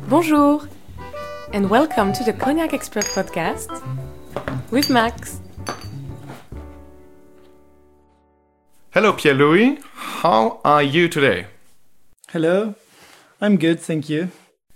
Bonjour, and welcome to the Cognac Expert Podcast with Max. Hello, Pierre-Louis. How are you today? Hello, I'm good, thank you.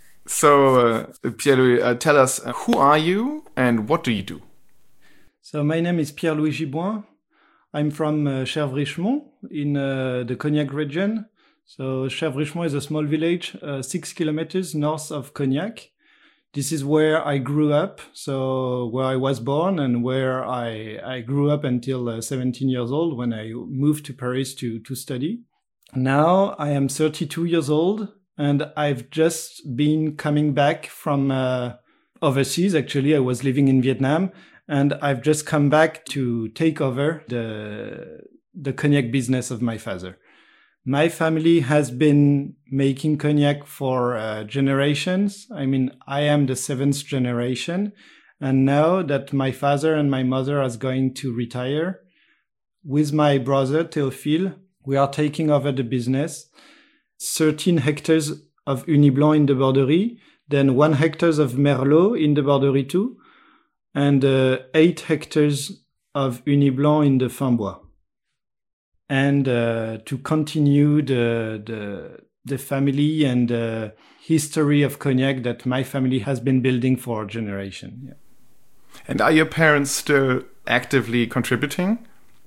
So, Pierre-Louis, tell us, who are you and what do you do? So my name is Pierre-Louis Giboin. I'm from Cherves-Richemont in the Cognac region. So Cherves-Richemont is a small village, 6 kilometers north of Cognac. This is where I grew up, so where I was born and where I grew up until 17 years old when I moved to Paris to study. Now I am 32 years old and I've just been coming back from overseas. Actually, I was living in Vietnam and I've just come back to take over the cognac business of my father. My family has been making cognac for generations. I mean, I am the 7th generation. And now that my father and my mother are going to retire, with my brother, Théophile, we are taking over the business. 13 hectares of Ugni Blanc in the Borderie, then 1 hectare of Merlot in the Borderie too, and 8 hectares of Ugni Blanc in the Finbois. And to continue the family and the history of cognac that my family has been building for a generation. Yeah. And are your parents still actively contributing?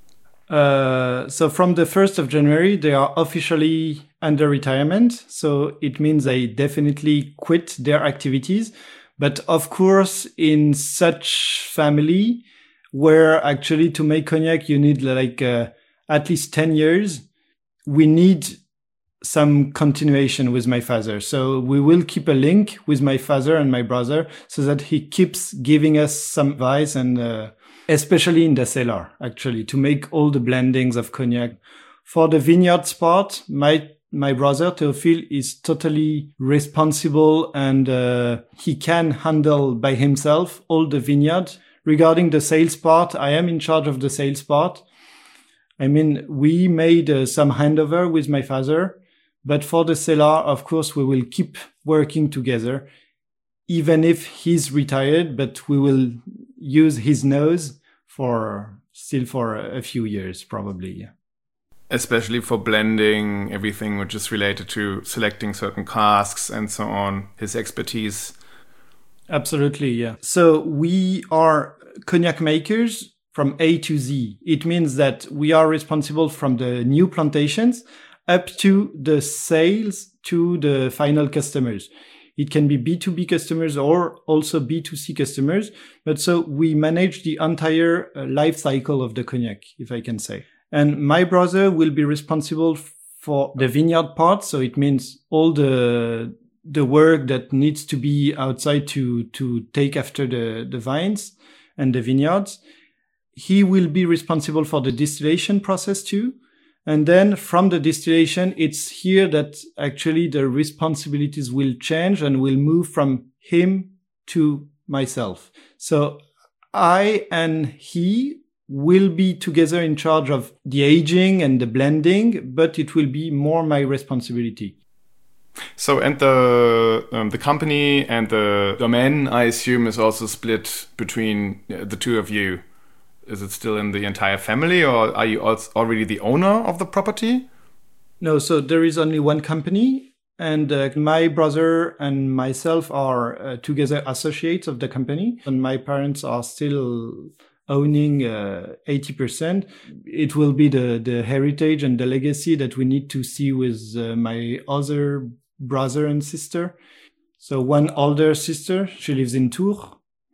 So from the 1st of January, they are officially under retirement. So it means they definitely quit their activities. But of course, in such family where actually to make cognac, you need like at least 10 years, we need some continuation with my father. So we will keep a link with my father and my brother so that he keeps giving us some advice and especially in the cellar, actually, to make all the blendings of cognac. For the vineyards part, my brother, Théophile, is totally responsible and he can handle by himself all the vineyards. Regarding the sales part, I am in charge of the sales part. I mean, we made some handover with my father, but for the cellar, of course, we will keep working together, even if he's retired, but we will use his nose for a few years, probably. Yeah. Especially for blending everything which is related to selecting certain casks and so on, his expertise. Absolutely, yeah. So we are cognac makers from A to Z. It means that we are responsible from the new plantations up to the sales to the final customers. It can be B2B customers or also B2C customers. But so we manage the entire life cycle of the cognac, if I can say. And my brother will be responsible for the vineyard part. So it means all the work that needs to be outside to take after the vines and the vineyards. He will be responsible for the distillation process too. And then from the distillation, it's here that actually the responsibilities will change and will move from him to myself. So I and he will be together in charge of the aging and the blending, but it will be more my responsibility. So, and the company and the domain, I assume, is also split between the two of you. Is it still in the entire family, or are you already the owner of the property? No, so there is only one company, and my brother and myself are together associates of the company, and my parents are still owning 80%. It will be the heritage and the legacy that we need to see with my other brother and sister. So one older sister, she lives in Tours.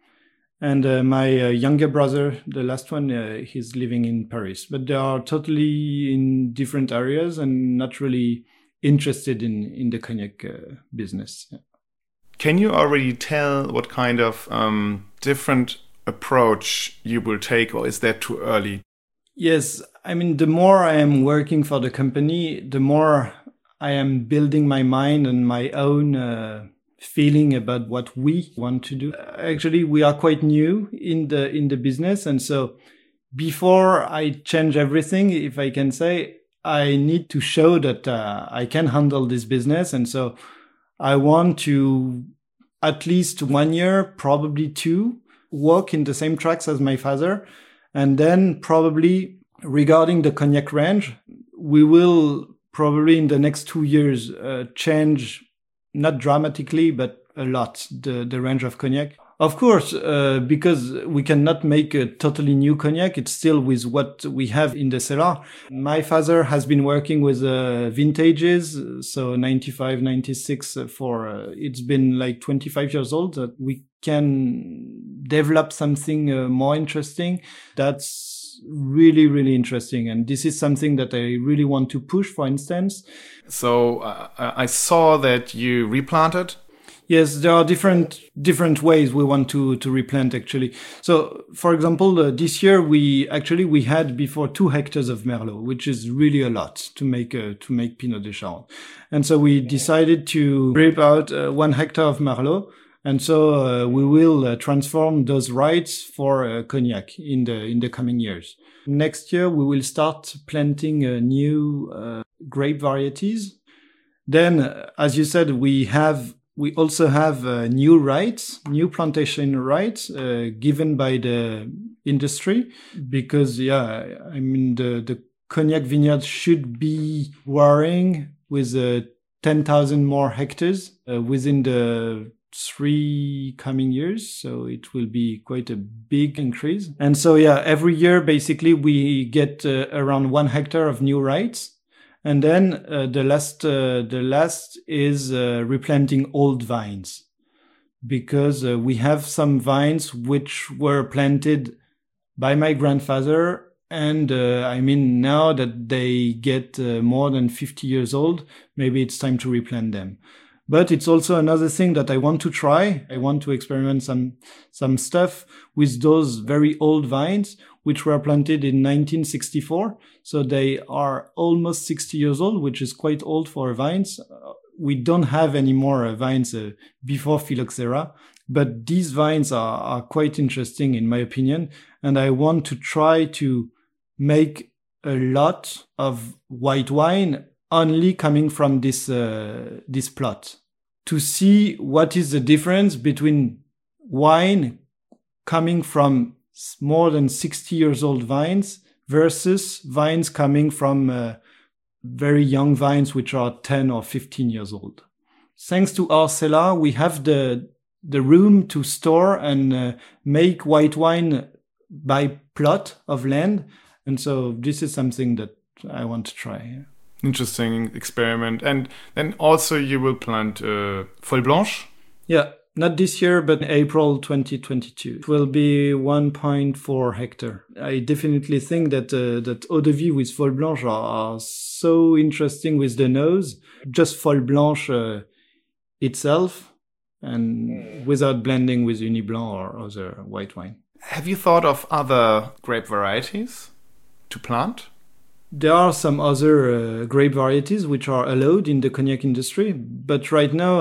And my younger brother, the last one, he's living in Paris. But they are totally in different areas and not really interested in the cognac business. Yeah. Can you already tell what kind of different approach you will take, or is that too early? Yes, I mean, the more I am working for the company, the more I am building my mind and my own feeling about what we want to do. Actually, we are quite new in the business. And so before I change everything, if I can say, I need to show that I can handle this business. And so I want to at least 1 year, probably 2, work in the same tracks as my father. And then probably regarding the cognac range, we will probably in the next 2 years change, not dramatically, but a lot, the range of cognac. Of course, because we cannot make a totally new cognac, it's still with what we have in the cellar. My father has been working with vintages, so 95, 96 it's been like 25 years old that we can develop something more interesting. That's really, really interesting. And this is something that I really want to push, for instance. So I saw that you replanted. Yes, there are different ways we want to replant actually. So, for example, this year we had before 2 hectares of Merlot, which is really a lot to make Pinot de Charon. And so we decided to rip out 1 hectare of Merlot. And so we will transform those rights for cognac in the coming years. Next year we will start planting new grape varieties. Then, as you said, we also have new rights, new plantation rights given by the industry because, the cognac vineyard should be growing with 10,000 more hectares within the 3 coming years. So it will be quite a big increase. And so, every year, basically, we get around 1 hectare of new rights. And then the last is replanting old vines, because we have some vines which were planted by my grandfather, and now that they get more than 50 years old, maybe it's time to replant them. But it's also another thing that I want to try. I want to experiment some stuff with those very old vines, which were planted in 1964. So they are almost 60 years old, which is quite old for vines. We don't have any more vines before phylloxera, but these vines are quite interesting in my opinion. And I want to try to make a lot of white wine only coming from this plot, to see what is the difference between wine coming from more than 60 years old vines versus vines coming from very young vines which are 10 or 15 years old. Thanks to our cellar, we have the room to store and make white wine by plot of land. And so this is something that I want to try. Interesting experiment. And then also you will plant Folle Blanche? Yeah, not this year, but April 2022. It will be 1.4 hectare. I definitely think that eau de vie with Folle Blanche are so interesting with the nose. Just Folle Blanche itself, and without blending with Uni Blanc or other white wine. Have you thought of other grape varieties to plant? There are some other grape varieties which are allowed in the cognac industry, but right now,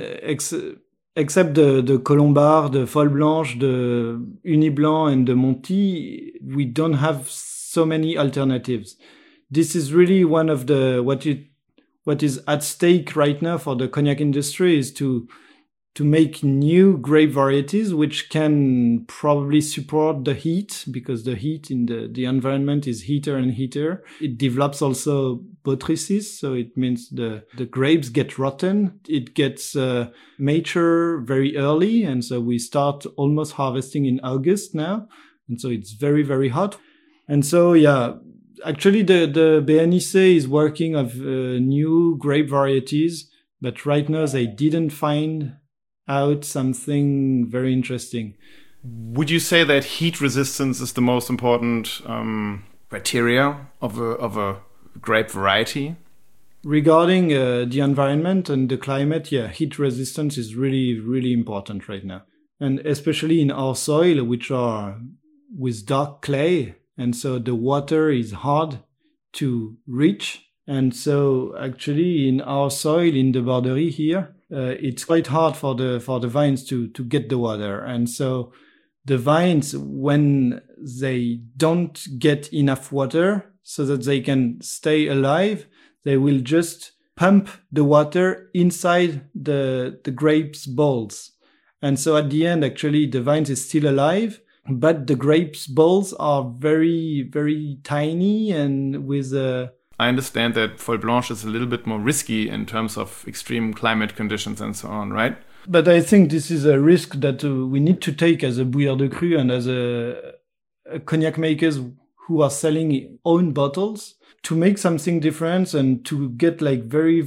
except the Colombard, the Folle Blanche, the Uni Blanc, and the Monty, we don't have so many alternatives. This is really one of what is at stake right now for the cognac industry is to make new grape varieties which can probably support the heat, because the heat in the environment is heater and heater. It develops also botrytis, so it means the grapes get rotten. It gets mature very early, and so we start almost harvesting in August now, and so it's very, very hot. And so, actually the BNIC is working of new grape varieties, but right now they didn't find out something very interesting. Would you say that heat resistance is the most important criteria of a grape variety? Regarding the environment and the climate, heat resistance is really, really important right now. And especially in our soil, which are with dark clay. And so the water is hard to reach. And so actually in our soil, in the Borderie here, it's quite hard for the vines to get the water. And so the vines, when they don't get enough water so that they can stay alive, they will just pump the water inside the grapes balls. And so at the end, actually, the vines is still alive, but the grapes balls are very, very tiny and with a... I understand that Folle Blanche is a little bit more risky in terms of extreme climate conditions and so on, right? But I think this is a risk that we need to take as a Bouillard de Cru and as a cognac makers who are selling own bottles to make something different and to get like very,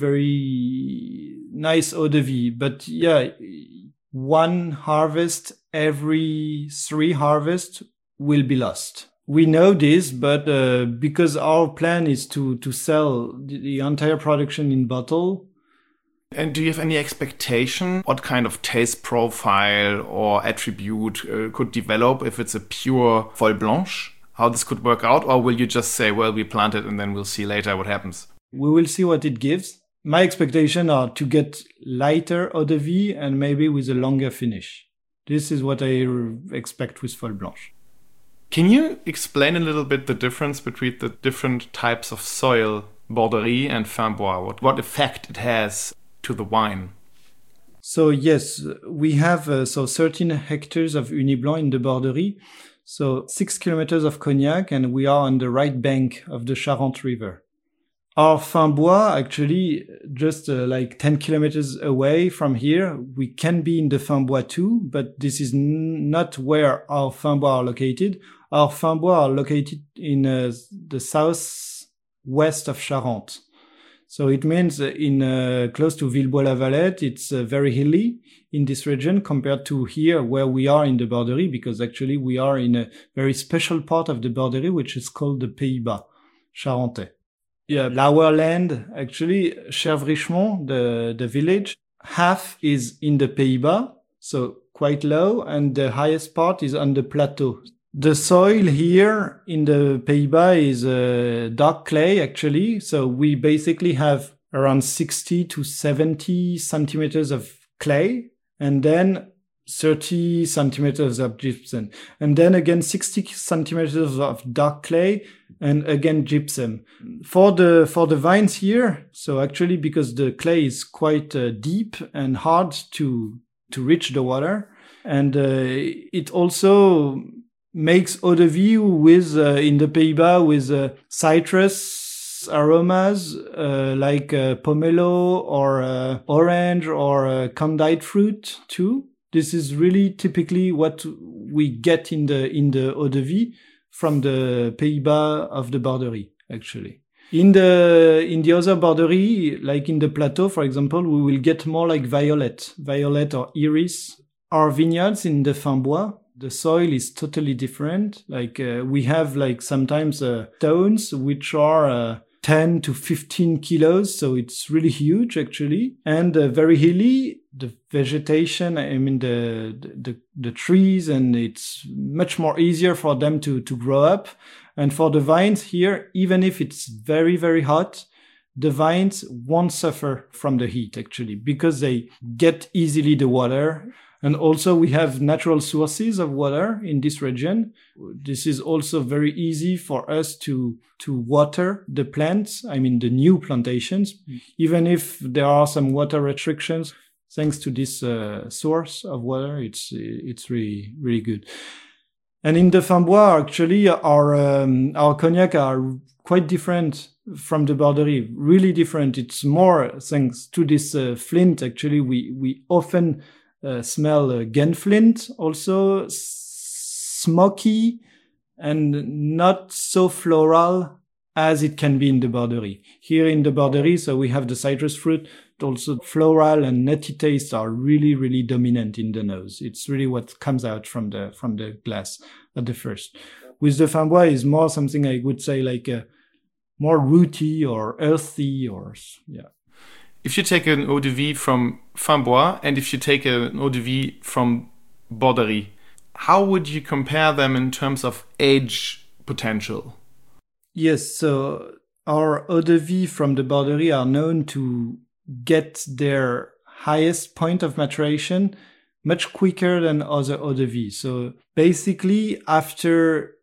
very nice eau de vie. But yeah, one harvest every 3 harvests will be lost. We know this, but because our plan is to sell the entire production in bottle. And do you have any expectation what kind of taste profile or attribute could develop if it's a pure Folle Blanche? How this could work out? Or will you just say, well, we plant it and then we'll see later what happens? We will see what it gives. My expectations are to get lighter eau de vie and maybe with a longer finish. This is what I expect with Folle Blanche. Can you explain a little bit the difference between the different types of soil, Borderie and Fin Bois? What effect it has to the wine? So yes, we have 13 hectares of Ugni Blanc in the Borderie. So 6 kilometers of Cognac, and we are on the right bank of the Charente River. Our Fin Bois, actually, just like 10 kilometers away from here, we can be in the Fin Bois too, but this is not where our Fin Bois are located. Our Fin Bois are located in the southwest of Charente. So it means in close to Villebois-la-Valette, it's very hilly in this region compared to here where we are in the Borderie, because actually we are in a very special part of the Borderie, which is called the Pays-Bas, Charentais. Yeah, our land, actually, Cherves-Richemont, the village, half is in the Pays-Bas, so quite low, and the highest part is on the plateau. The soil here in the Pays-Bas is dark clay, actually. So we basically have around 60 to 70 centimeters of clay and then 30 centimeters of gypsum. And then again, 60 centimeters of dark clay and again gypsum. For the vines here, so actually because the clay is quite deep and hard to reach the water. And it also makes eau de vie with in the Pays-Bas with citrus aromas like pomelo or orange or candied fruit too. This is really typically what we get in the eau de vie from the Pays-Bas of the Borderie, actually. In the other Borderie, like in the Plateau, for example, we will get more like violet or iris. Our vineyards in the Fin Bois, the soil is totally different. Like we have like sometimes stones which are 10 to 15 kilos, so it's really huge actually, and very hilly. The vegetation, I mean the trees, and it's much more easier for them to grow up. And for the vines here, even if it's very, very hot, the vines won't suffer from the heat actually, because they get easily the water. And also we have natural sources of water in this region. This is also very easy for us to water the plants, I mean the new plantations, even if there are some water restrictions. Thanks to this source of water, it's really, really good. And in the Fin Bois, actually, our cognac are quite different from the Borderie, really different. It's more thanks to this flint. Actually, we often smell Genflint, also smoky and not so floral as it can be in the Borderie. Here in the Borderie, so we have the citrus fruit, also floral and nutty tastes are really, really dominant in the nose. It's really what comes out from the glass at the first. With the Fin Bois is more something I would say like more rooty or earthy or, yeah. If you take an eau de vie from Fin Bois and if you take an eau de vie from Borderie, how would you compare them in terms of age potential? Yes, so our eau de vie from the Borderie are known to get their highest point of maturation much quicker than other eau de vie. So basically, after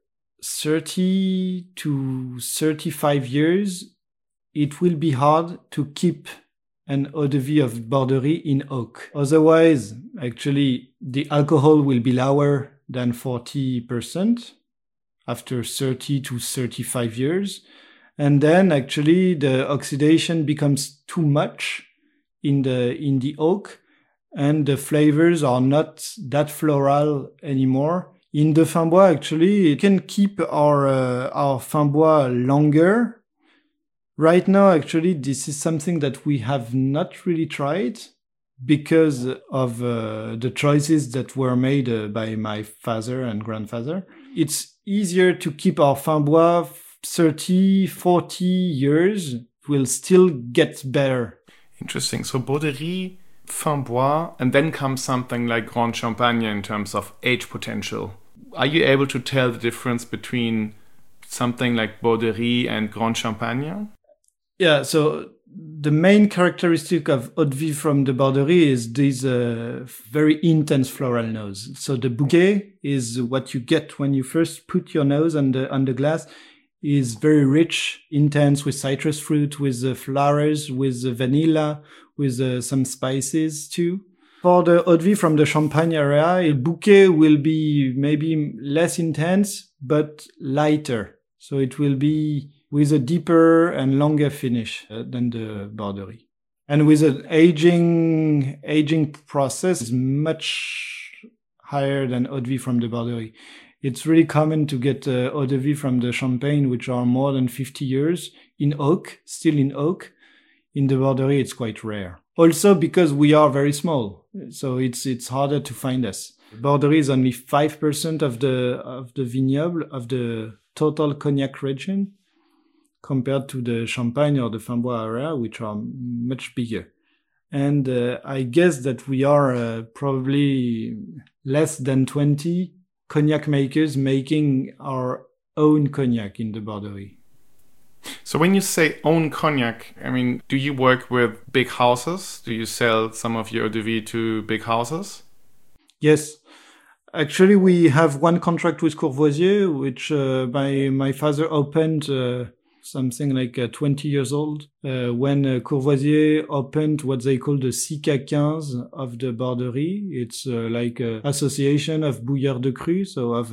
30 to 35 years, it will be hard to keep and eau de vie of Borderie in oak. Otherwise, actually, the alcohol will be lower than 40% after 30 to 35 years. And then actually the oxidation becomes too much in the oak, and the flavors are not that floral anymore. In the Fin Bois, actually, it can keep our Fin Bois longer. Right now, actually, this is something that we have not really tried because of the choices that were made by my father and grandfather. It's easier to keep our Fin Bois 30, 40 years. Will still get better. Interesting. So Borderie, Fin Bois, and then comes something like Grand Champagne in terms of age potential. Are you able to tell the difference between something like Borderie and Grand Champagne? Yeah, so the main characteristic of eau de vie from the Borderie is this very intense floral nose. So the bouquet is what you get when you first put your nose on the glass, is very rich, intense, with citrus fruit, with flowers, with vanilla, with some spices too. For the eau de vie from the Champagne area, a bouquet will be maybe less intense, but lighter. So it will be with a deeper and longer finish than the Borderie. And with an aging process is much higher than eau de vie from the Borderie. It's really common to get eau de vie from the Champagne, which are more than 50 years in oak, still in oak. In the Borderie, it's quite rare. Also because we are very small, so it's harder to find us. Borderie is only 5% of the vignoble, of the total cognac region, compared to the Champagne or the Fin Bois area, which are much bigger. And I guess that we are probably less than 20 cognac makers making our own cognac in the Borderie. So when you say own cognac, I mean, do you work with big houses? Do you sell some of your eau de vie to big houses? Yes. Actually, we have one contract with Courvoisier, which my father opened something like 20 years old, when Courvoisier opened what they call the CICA 15 of the Borderie. It's like an association of bouilleurs de cru, so of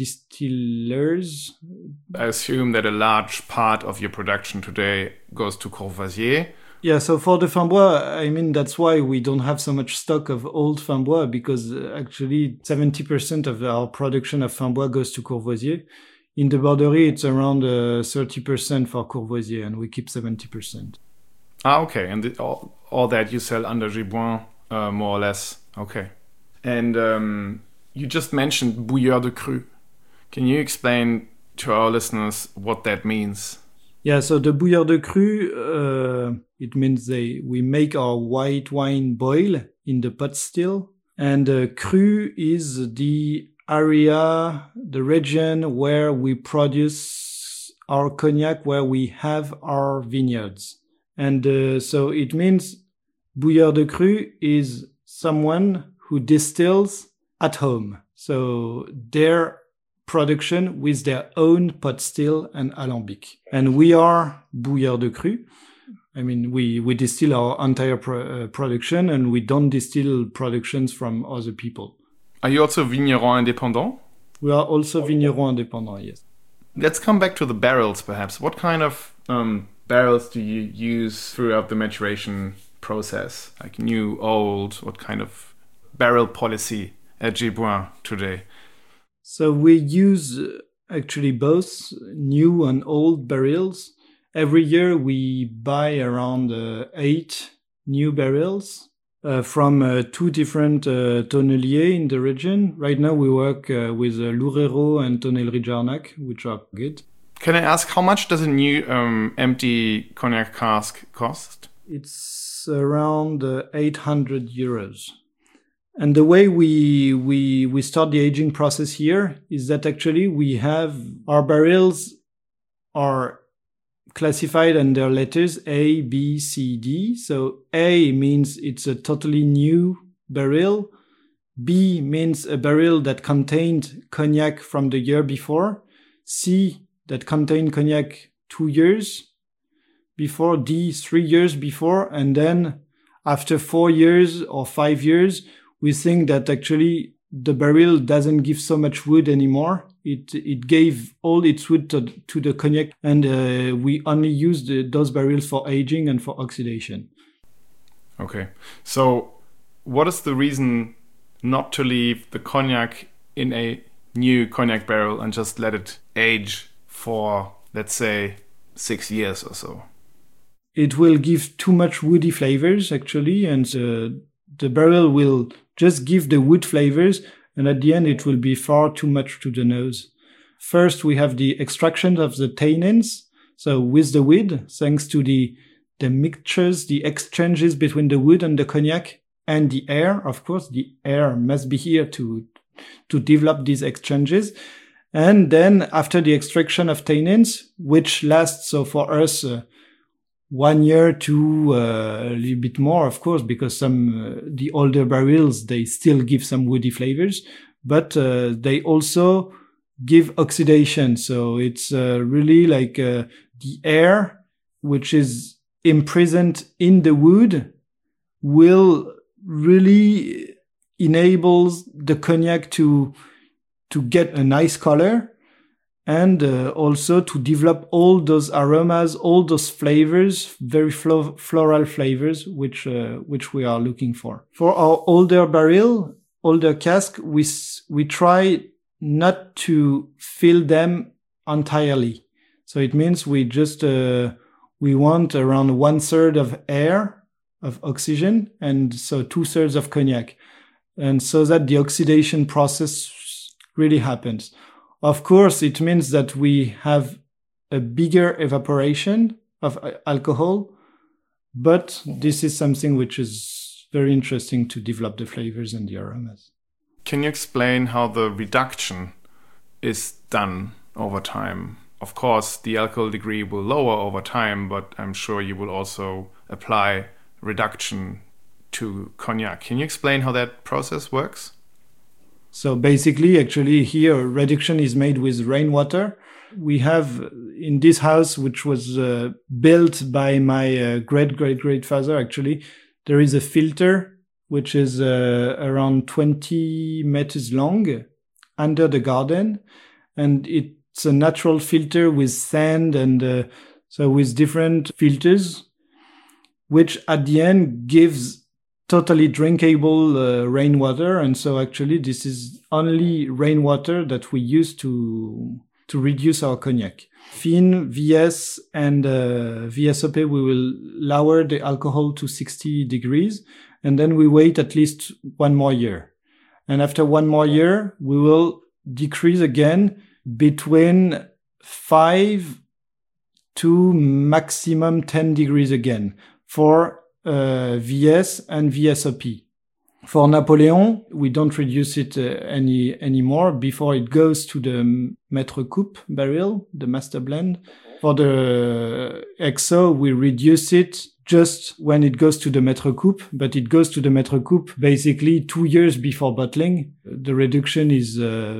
distillers. I assume that a large part of your production today goes to Courvoisier. Yeah, so for the Fin Bois, I mean, that's why we don't have so much stock of old Fin Bois, because actually 70% of our production of Fin Bois goes to Courvoisier. In the Borderie, it's around 30% for Courvoisier, and we keep 70%. Ah, okay. And all that you sell under Giboin, more or less. Okay. And you just mentioned bouilleurs de cru. Can you explain to our listeners what that means? Yeah, so the bouilleurs de cru, it means we make our white wine boil in the pot still. And cru is the area, the region where we produce our cognac, where we have our vineyards. And so it means bouilleur de cru is someone who distills at home. So their production with their own pot still and alambic. And we are bouilleur de cru. I mean, we distill our entire production, and we don't distill productions from other people. Are you also vigneron indépendant? We are also vigneron indépendant, yes. Let's come back to the barrels, perhaps. What kind of barrels do you use throughout the maturation process? Like new, old, what kind of barrel policy at Giboin today? So we use actually both new and old barrels. Every year we buy around 8 new barrels from 2 different tonneliers in the region. Right now we work with Loureiro and Tonnellerie Jarnac, which are good. Can I ask, how much does a new empty cognac cask cost? It's around 800 euros. And the way we start the aging process here is that actually we have our barrels are classified under letters A, B, C, D. So A means it's a totally new barrel. B means a barrel that contained cognac from the year before. C, that contained cognac 2 years before. D, 3 years before. And then after 4 years or 5 years, we think that actually the barrel doesn't give so much wood anymore. It gave all its wood to the cognac, and we only use those barrels for aging and for oxidation. Okay. So what is the reason not to leave the cognac in a new cognac barrel and just let it age for, let's say, 6 years or so? It will give too much woody flavors, actually, and the barrel will just give the wood flavors, and at the end it will be far too much to the nose. First, we have the extraction of the tannins. So with the wood, thanks to the mixtures, the exchanges between the wood and the cognac and the air, of course, the air must be here to develop these exchanges. And then after the extraction of tannins, which lasts, so for us, 1 year to a little bit more, of course, because the older barrels, they still give some woody flavors, but they also give oxidation. So it's really like the air, which is imprisoned in the wood, will really enable the cognac to get a nice color, and also to develop all those aromas, all those flavors, very floral flavors, which we are looking for. For our older cask, we try not to fill them entirely. So it means we just we want around 1/3 of air, of oxygen, and so 2/3 of cognac, and so that the oxidation process really happens. Of course, it means that we have a bigger evaporation of alcohol, but this is something which is very interesting to develop the flavors and the aromas. Can you explain how the reduction is done over time? Of course, the alcohol degree will lower over time, but I'm sure you will also apply reduction to cognac. Can you explain how that process works? So basically, actually, here reduction is made with rainwater. We have in this house, which was built by my great-great-great-father, actually, there is a filter which is around 20 meters long under the garden. And it's a natural filter with sand and so with different filters, which at the end gives totally drinkable rainwater. And so actually this is only rainwater that we use to reduce our cognac. Fin, VS and VSOP, we will lower the alcohol to 60 degrees and then we wait at least 1 more year. And after 1 more year, we will decrease again between 5 to maximum 10 degrees again for VS and VSOP. For Napoleon, we don't reduce it anymore before it goes to the Maître Coupe barrel, the master blend. For the XO, we reduce it just when it goes to the Maître Coupe, but it goes to the Maître Coupe basically 2 years before bottling. The reduction is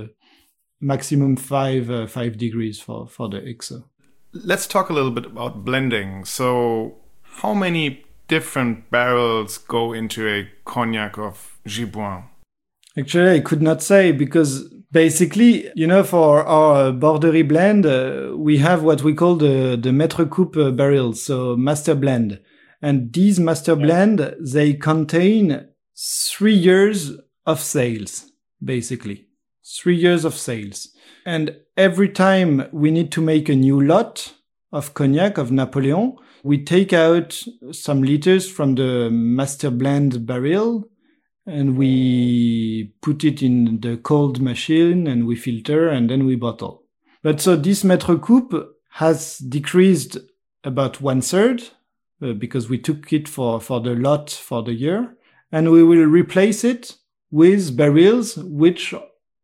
maximum 5 degrees for the XO. Let's talk a little bit about blending. So how many different barrels go into a cognac of Giboin? Actually, I could not say because basically, for our Borderie blend, we have what we call the Maître Coupe barrels, so master blend. And these master blend, they contain 3 years of sales, basically. 3 years of sales. And every time we need to make a new lot of cognac of Napoleon, we take out some liters from the master blend barrel and we put it in the cold machine and we filter and then we bottle. But so this Maître Coupe has decreased about 1/3 because we took it for the lot for the year, and we will replace it with barrels which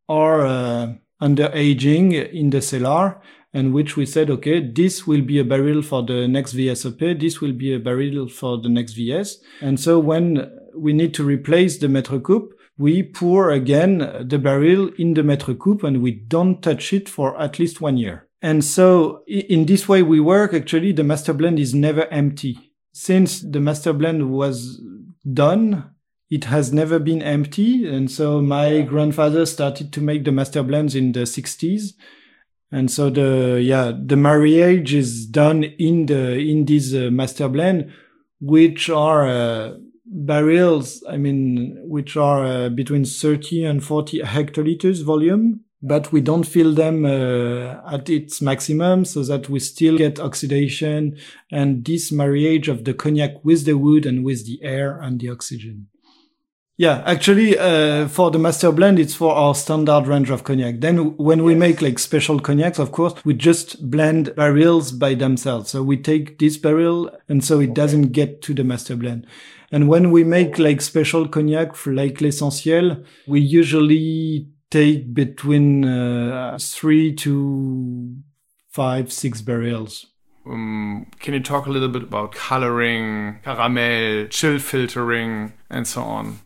are under aging in the cellar, and which we said, okay, this will be a barrel for the next VSOP, this will be a barrel for the next VS. And so when we need to replace the Maître Coupe, we pour again the barrel in the Maître Coupe and we don't touch it for at least 1 year. And so in this way we work, actually the master blend is never empty. Since the master blend was done. It has never been empty. And so my grandfather started to make the master blends in the 60s. And so the marriage is done in these master blend, which are barrels, which are between 30 and 40 hectoliters volume, but we don't fill them at its maximum so that we still get oxidation and this marriage of the cognac with the wood and with the air and the oxygen. Yeah, actually, for the master blend, it's for our standard range of cognac. Then when we make like special cognacs, of course, we just blend barrels by themselves. So we take this barrel and so it doesn't get to the master blend. And when we make like special cognac for like l'essentiel, we usually take between 3 to 5, 6 barrels. Can you talk a little bit about coloring, caramel, chill filtering, and so on?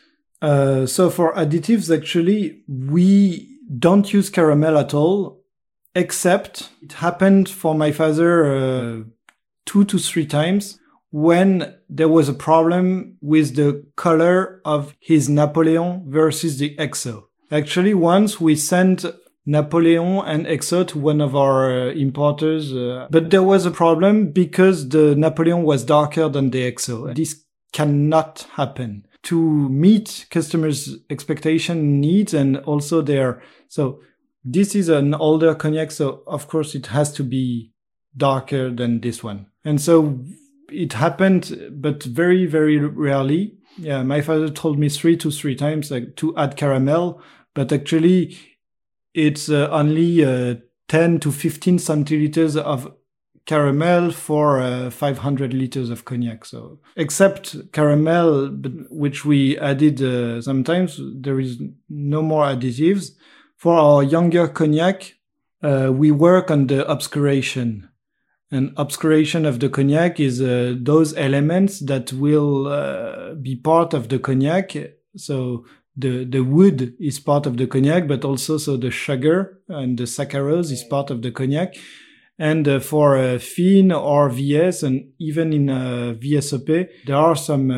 So for additives, actually, we don't use caramel at all, except it happened for my father 2 to 3 times when there was a problem with the color of his Napoleon versus the XO. Actually, once we sent Napoleon and XO to one of our importers, but there was a problem because the Napoleon was darker than the XO. This cannot happen. To meet customers' expectation needs and also so this is an older cognac, so of course it has to be darker than this one. And so it happened, but very, very rarely. Yeah, my father told me 3 to 3 times to add caramel, but actually it's only 10 to 15 centiliters of caramel for 500 liters of cognac. So except caramel, which we added sometimes, there is no more additives. For our younger cognac, we work on the obscuration. And obscuration of the cognac is those elements that will be part of the cognac. So the wood is part of the cognac, but also so the sugar and the saccharose is part of the cognac. And for Fine or VS, and even in VSOP, there are some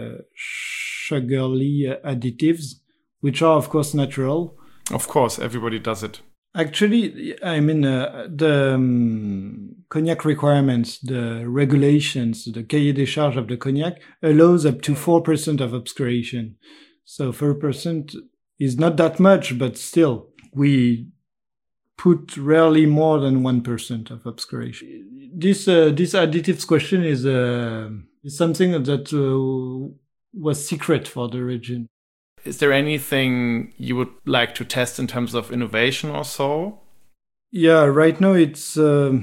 sugarly additives, which are, of course, natural. Of course, everybody does it. Actually, the cognac requirements, the regulations, the cahier des charges of the cognac allows up to 4% of obscuration. So 4% is not that much, but still, we put rarely more than 1% of obscuration. This additives question is something that was secret for the region. Is there anything you would like to test in terms of innovation or so? Yeah, right now it's,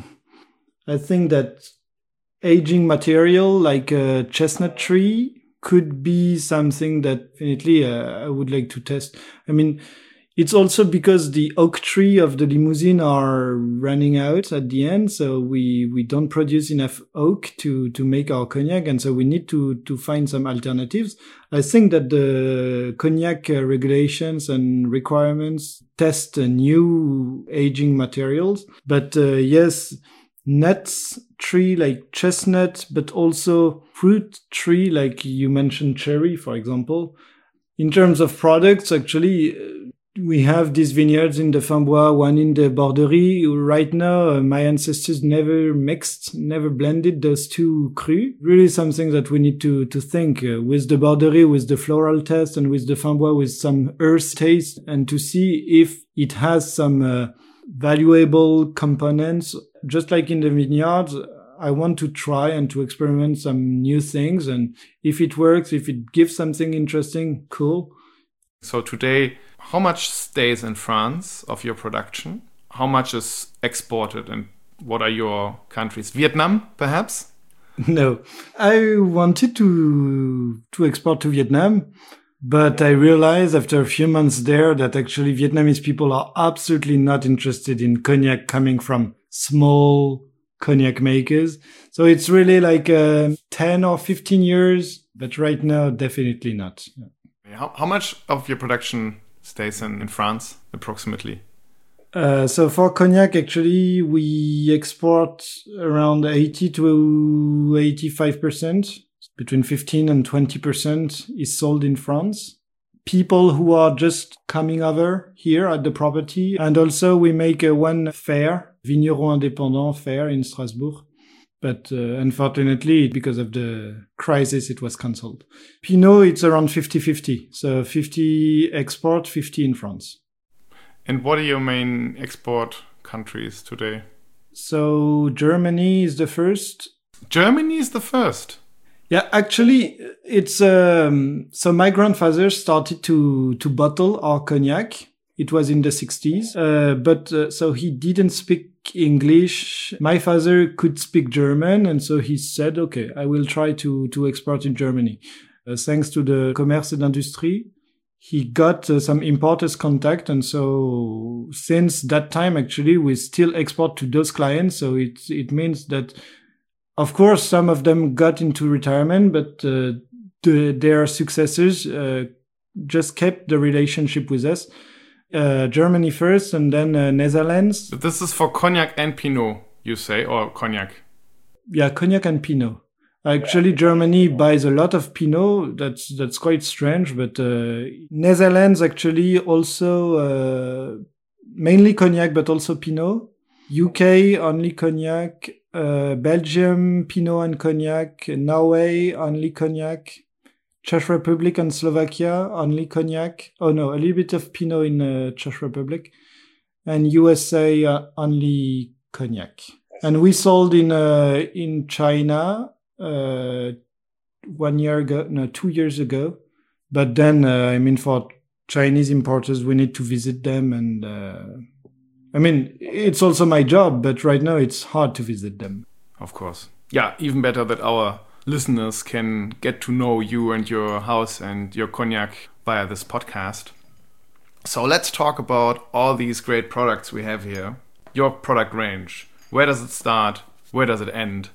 I think that aging material like a chestnut tree could be something that definitely I would like to test. It's also because the oak tree of the limousine are running out at the end. So we don't produce enough oak to make our cognac. And so we need to find some alternatives. I think that the cognac regulations and requirements test new aging materials. But yes, nuts tree like chestnut, but also fruit tree like you mentioned cherry, for example. In terms of products, actually, we have these vineyards in the Fimbois, one in the Borderie. Right now, my ancestors never blended those two crus. Really something that we need to think with the Borderie, with the floral test, and with the Fimbois, with some earth taste, and to see if it has some valuable components. Just like in the vineyards, I want to try and to experiment some new things. And if it works, if it gives something interesting, cool. So today, how much stays in France of your production? How much is exported, and what are your countries? Vietnam, perhaps? No, I wanted to export to Vietnam, but I realized after a few months there that actually Vietnamese people are absolutely not interested in cognac coming from small cognac makers. So it's really like 10 or 15 years, but right now, definitely not. How much of your production stays in France, approximately? So for cognac, actually, we export around 80 to 85%. between 15 and 20% is sold in France. People who are just coming over here at the property. And also we make one fair, Vigneron Indépendant fair in Strasbourg. But unfortunately, because of the crisis, it was cancelled. Pinot, it's around 50-50. So 50 export, 50 in France. And what are your main export countries today? So Germany is the first. Germany is the first? Yeah, actually, it's so my grandfather started to bottle our cognac. It was in the 60s, but so he didn't speak English. My father could speak German, and so he said, "Okay, I will try to export in Germany." Thanks to the Commerce et d'Industrie, he got some importers contact, and so since that time, actually, we still export to those clients. So it means that. Of course, some of them got into retirement, but their successors just kept the relationship with us. Germany first, and then Netherlands. But this is for cognac and Pinot, you say, or cognac? Yeah, cognac and Pinot. Actually, Germany buys a lot of Pinot. That's quite strange, but Netherlands actually also mainly cognac, but also Pinot. UK only cognac. Belgium, Pinot and Cognac, Norway, only Cognac, Czech Republic and Slovakia, only Cognac. Oh no, a little bit of Pinot in Czech Republic, and USA, only Cognac. And we sold in China 1 year ago, no, 2 years ago. But then, I mean, for Chinese importers, we need to visit them and... I mean, it's also my job, but right now it's hard to visit them. Of course. Yeah, even better that our listeners can get to know you and your house and your cognac via this podcast. So let's talk about all these great products we have here. Your product range. Where does it start? Where does it end?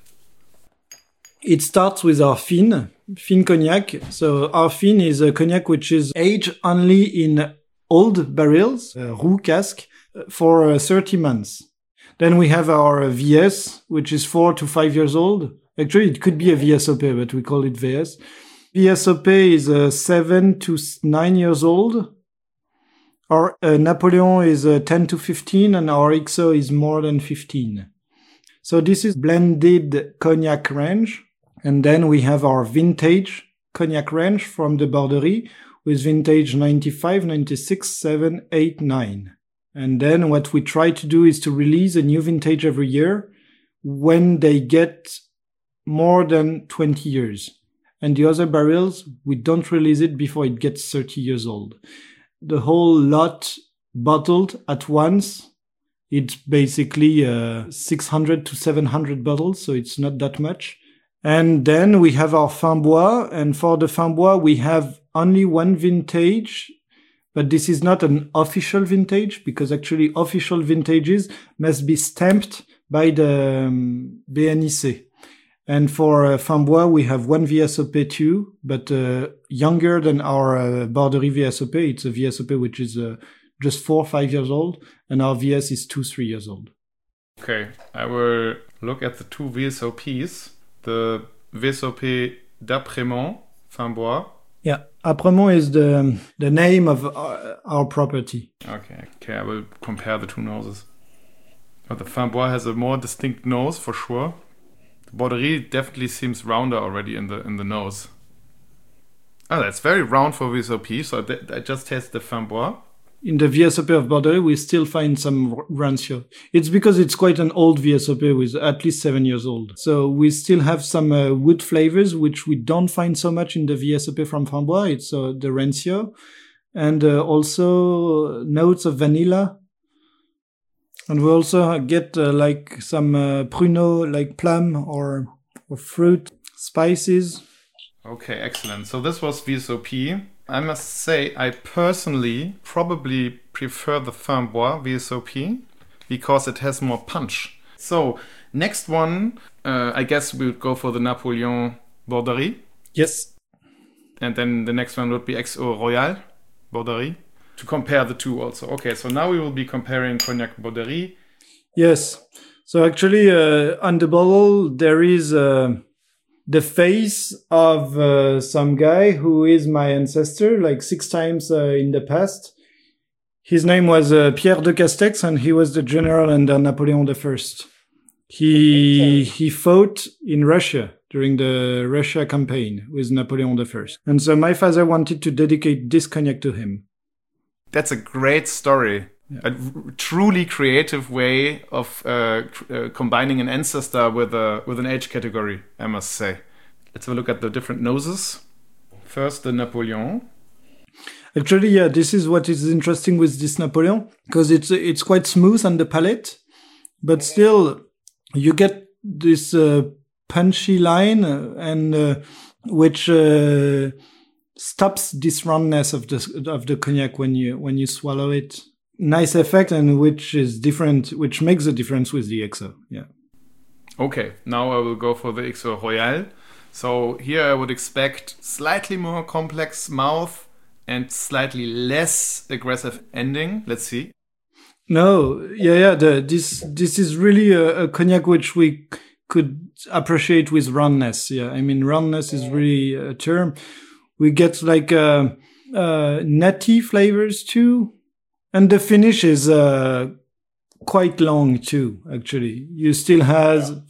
It starts with our Fine cognac. So our Fine is a cognac which is aged only in old barrels, roux cask, for 30 months. Then we have our VS, which is 4 to 5 years old. Actually, it could be a VSOP, but we call it VS. VSOP is 7 to 9 years old. Our Napoleon is 10 to 15, and our XO is more than 15. So this is blended cognac range. And then we have our vintage cognac range from the Borderie with vintage 95, 96, 7, 8, 9. And then what we try to do is to release a new vintage every year when they get more than 20 years. And the other barrels, we don't release it before it gets 30 years old. The whole lot bottled at once, it's basically 600 to 700 bottles, so it's not that much. And then we have our Fin Bois, and for the Fin Bois, we have only one vintage. But this is not an official vintage, because actually official vintages must be stamped by the BNIC. And for Fin Bois, we have one VSOP too, but younger than our Borderie VSOP. It's a VSOP which is just 4 or 5 years old, and our VS is 2-3 years old. Okay, I will look at the two VSOPs. The VSOP d'Apremont, Fin Bois. Yeah, Apremont is the name of our property. Okay, I will compare the two noses. But the Fin Bois has a more distinct nose for sure. The Borderie definitely seems rounder already in the nose. Oh, that's very round for VSOP. So I just taste the Fin Bois. In the VSOP of Bordeaux, we still find some rancio. It's because it's quite an old VSOP with at least 7 years old. So we still have some wood flavors, which we don't find so much in the VSOP from Fin Bois. It's the rancio. And also notes of vanilla. And we also get like some pruneau, like plum or fruit, spices. Okay, excellent. So this was VSOP. I must say, I personally probably prefer the Fin Bois VSOP because it has more punch. So, next one, I guess we would go for the Napoleon Borderie. Yes. And then the next one would be XO Royal Borderie. To compare the two also. Okay, so now we will be comparing Cognac Borderie. Yes. So actually, on the bottle, there is the face of some guy who is my ancestor, like 6 times in the past. His name was Pierre de Castex, and he was the general under Napoleon I. He fought in Russia during the Russia campaign with Napoleon I. And so my father wanted to dedicate this cognac to him. That's a great story. Yeah. A truly creative way of combining an ancestor with an age category, I must say. Let's have a look at the different noses. First, the Napoleon. Actually, yeah, this is what is interesting with this Napoleon, because it's quite smooth on the palate, but still you get this punchy line and which stops this roundness of the cognac when you swallow it. Nice effect, and which is different, which makes a difference with the XO. Yeah. Okay, now I will go for the XO Royal. So here I would expect slightly more complex mouth and slightly less aggressive ending. Let's see. No, yeah. This is really a cognac which we could appreciate with roundness. Yeah, I mean roundness is really a term. We get like nutty flavors too. And the finish is quite long too, actually. You still have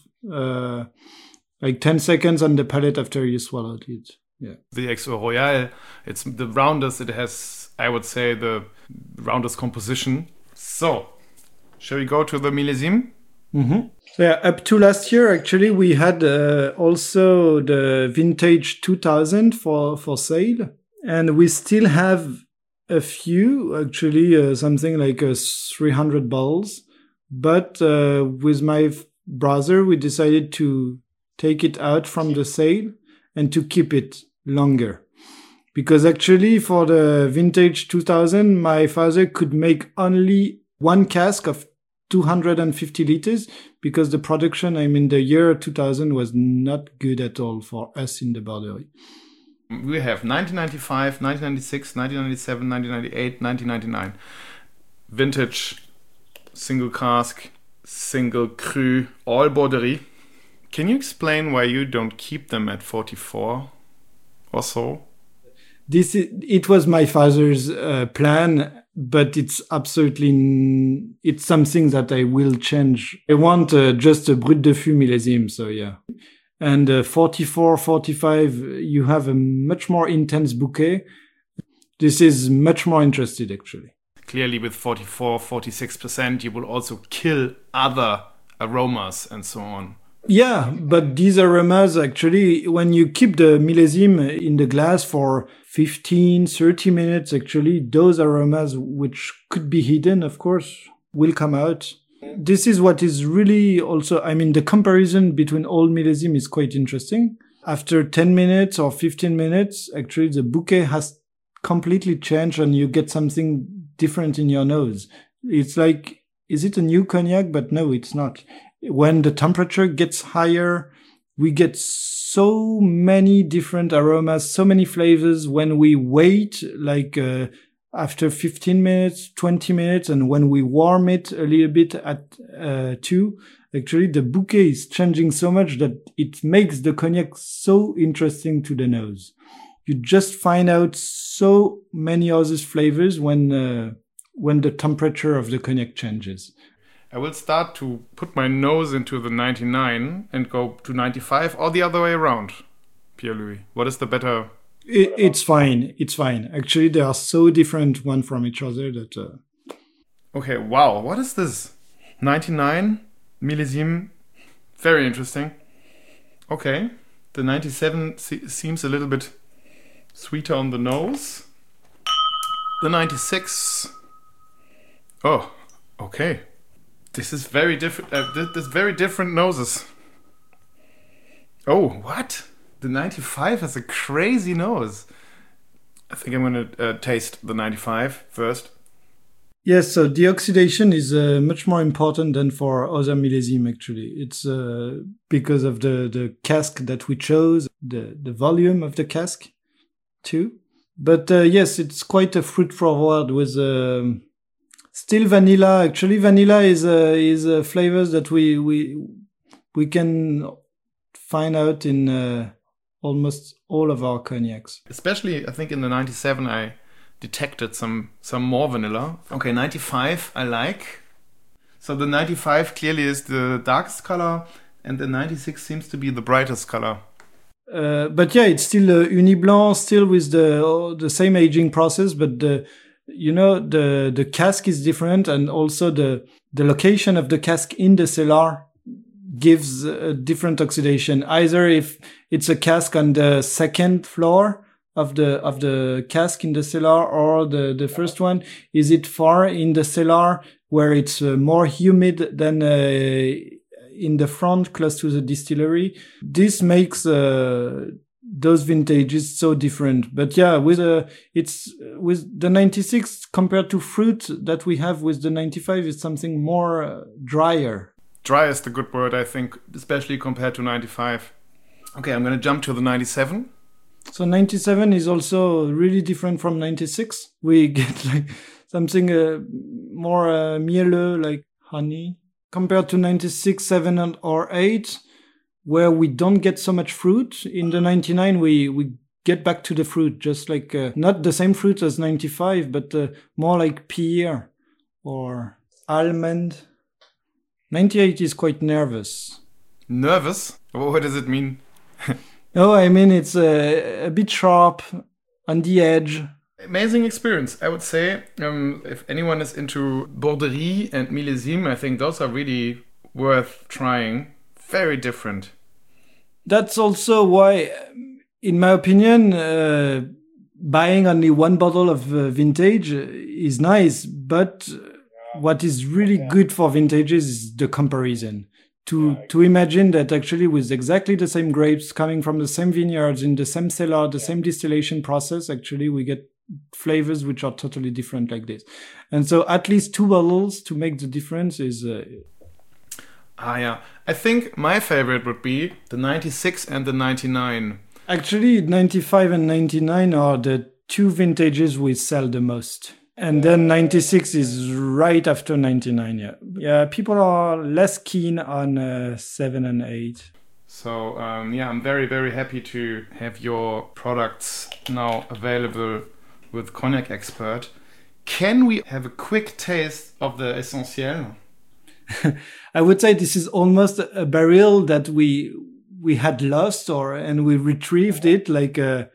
like 10 seconds on the palate after you swallowed it. Yeah. The XO Royal, it's the roundest. It has, I would say, the roundest composition. So, shall we go to the millésime? Mm-hmm. So yeah, up to last year, actually, we had also the vintage 2000 for sale. And we still have a few, actually, something like 300 bottles. But with my brother, we decided to take it out from the sale and to keep it longer. Because actually, for the vintage 2000, my father could make only one cask of 250 liters because the production, the year 2000 was not good at all for us in the Bordeaux. We have 1995, 1996, 1997, 1998, 1999. Vintage, single cask, single cru, all Borderie. Can you explain why you don't keep them at 44 or so? It was my father's plan, but it's something that I will change. I want just a Brut de Fût millésime, so yeah. And 44, 45, you have a much more intense bouquet. This is much more interested, actually. Clearly, with 44, 46%, you will also kill other aromas and so on. Yeah, but these aromas, actually, when you keep the millésime in the glass for 15, 30 minutes, actually, those aromas, which could be hidden, of course, will come out. This is what is really also, the comparison between all millésime is quite interesting. After 10 minutes or 15 minutes, actually, the bouquet has completely changed and you get something different in your nose. It's like, is it a new cognac? But no, it's not. When the temperature gets higher, we get so many different aromas, so many flavors. When we wait, like after 15 minutes, 20 minutes, and when we warm it a little bit at 2, actually the bouquet is changing so much that it makes the cognac so interesting to the nose. You just find out so many other flavors when the temperature of the cognac changes. I will start to put my nose into the 99 and go to 95, or the other way around. Pierre-Louis, what is the better? It's fine. It's fine. Actually, they are so different one from each other that... Okay, wow. What is this? 99 millésime. Very interesting. Okay. The 97 seems a little bit sweeter on the nose. The 96. Oh, okay. This is very different. This very different noses. Oh, what? The 95 has a crazy nose. I think I'm going to taste the 95 first. Yes, so the oxidation is much more important than for other millésime, actually. It's because of the cask that we chose, the volume of the cask, too. But yes, it's quite a fruit forward with... Still vanilla. Actually, vanilla is a flavors that we can find out in almost all of our cognacs. Especially, I think in the 97, I detected some more vanilla. Okay, 95 I like. So the 95 clearly is the darkest color, and the 96 seems to be the brightest color. But yeah, it's still Uni Blanc, still with the same aging process, but the cask is different, and also the location of the cask in the cellar gives a different oxidation. Either if it's a cask on the second floor of the cask in the cellar, or the first one, is it far in the cellar where it's more humid than in the front close to the distillery. This makes those vintages so different. But yeah, with the 96 compared to fruit that we have with the 95 is something more drier. Dry is the good word, I think, especially compared to 95. Okay, I'm going to jump to the 97. So 97 is also really different from 96. We get like something more mielleux, like honey, compared to 96, 7 or 8, where we don't get so much fruit. In the 99, we get back to the fruit, just like not the same fruit as 95, but more like pear or almond. 98 is quite nervous. Nervous? What does it mean? Oh, I mean, it's a bit sharp, on the edge. Amazing experience, I would say. If anyone is into Borderie and Millésime, I think those are really worth trying. Very different. That's also why, in my opinion, buying only one bottle of vintage is nice. But what is really good for vintages is the comparison. To imagine that actually with exactly the same grapes coming from the same vineyards in the same cellar, the same distillation process, actually we get flavors which are totally different like this. And so at least 2 bottles to make the difference is... yeah. I think my favorite would be the 96 and the 99. Actually, 95 and 99 are the 2 vintages we sell the most. And then 96 is right after 99, yeah. Yeah, people are less keen on 7 and 8. So, I'm very, very happy to have your products now available with Cognac Expert. Can we have a quick taste of the Essentiel? I would say this is almost a barrel that we had lost and we retrieved it like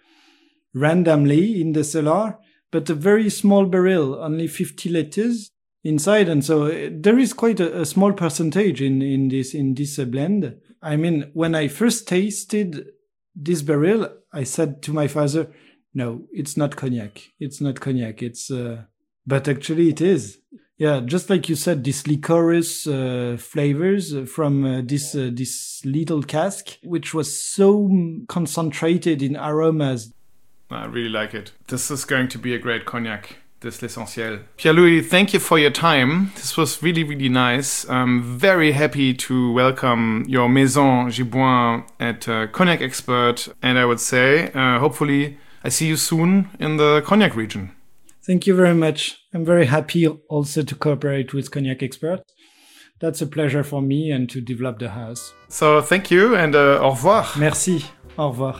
randomly in the cellar. But a very small barrel, only 50 liters inside. And so there is quite a small percentage in this blend. I mean, when I first tasted this barrel, I said to my father, no, it's not cognac. It's not cognac. But actually it is. Yeah, just like you said, this licorice flavors from this little cask, which was so concentrated in aromas. I really like it. This is going to be a great cognac, this L'Essentiel. Pierre-Louis, thank you for your time. This was really, really nice. I'm very happy to welcome your Maison Giboin at Cognac Expert. And I would say, hopefully, I see you soon in the Cognac region. Thank you very much. I'm very happy also to cooperate with Cognac Expert. That's a pleasure for me and to develop the house. So thank you and au revoir. Merci. Au revoir.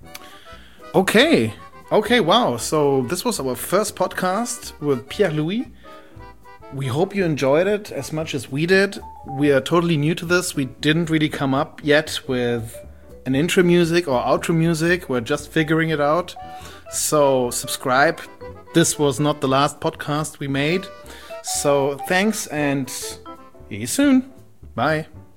Okay, wow. So this was our first podcast with Pierre-Louis. We hope you enjoyed it as much as we did. We are totally new to this. We didn't really come up yet with an intro music or outro music. We're just figuring it out. So subscribe. This was not the last podcast we made. So thanks and see you soon. Bye.